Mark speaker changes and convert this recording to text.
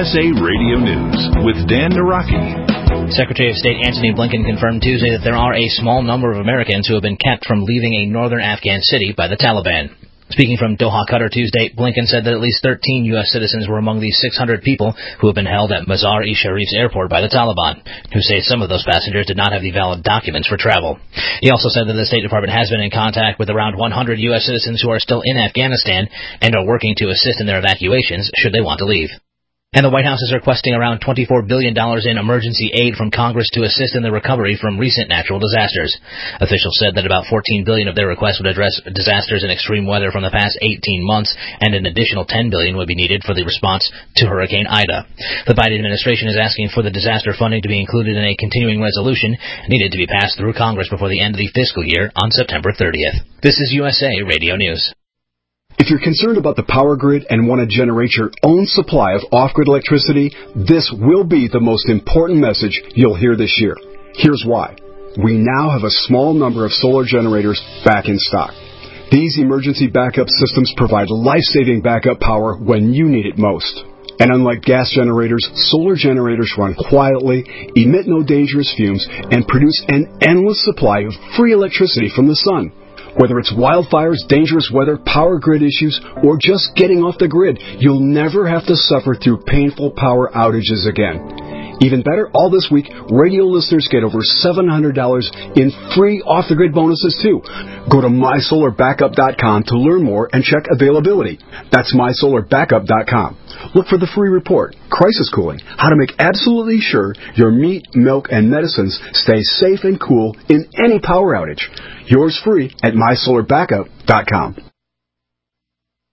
Speaker 1: USA Radio News with Dan Naraki.
Speaker 2: Secretary of State Antony Blinken confirmed Tuesday that there are a small number of Americans who have been kept from leaving a northern Afghan city by the Taliban. Speaking from Doha, Qatar Tuesday, Blinken said that at least 13 U.S. citizens were among the 600 people who have been held at Mazar-e-Sharif's airport by the Taliban, who say some of those passengers did not have the valid documents for travel. He also said that the State Department has been in contact with around 100 U.S. citizens who are still in Afghanistan and are working to assist in their evacuations should they want to leave. And the White House is requesting around $24 billion in emergency aid from Congress to assist in the recovery from recent natural disasters. Officials said that about $14 billion of their request would address disasters and extreme weather from the past 18 months, and an additional $10 billion would be needed for the response to Hurricane Ida. The Biden administration is asking for the disaster funding to be included in a continuing resolution needed to be passed through Congress before the end of the fiscal year on September 30th. This is USA Radio News.
Speaker 3: If you're concerned about the power grid and want to generate your own supply of off-grid electricity, this will be the most important message you'll hear this year. Here's why. We now have a small number of solar generators back in stock. These emergency backup systems provide life-saving backup power when you need it most. And unlike gas generators, solar generators run quietly, emit no dangerous fumes, and produce an endless supply of free electricity from the sun. Whether it's wildfires, dangerous weather, power grid issues, or just getting off the grid, you'll never have to suffer through painful power outages again. Even better, all this week, radio listeners get over $700 in free off-the-grid bonuses, too. Go to MySolarBackup.com to learn more and check availability. That's MySolarBackup.com. Look for the free report, Crisis Cooling, how to make absolutely sure your meat, milk, and medicines stay safe and cool in any power outage. Yours free at MySolarBackup.com.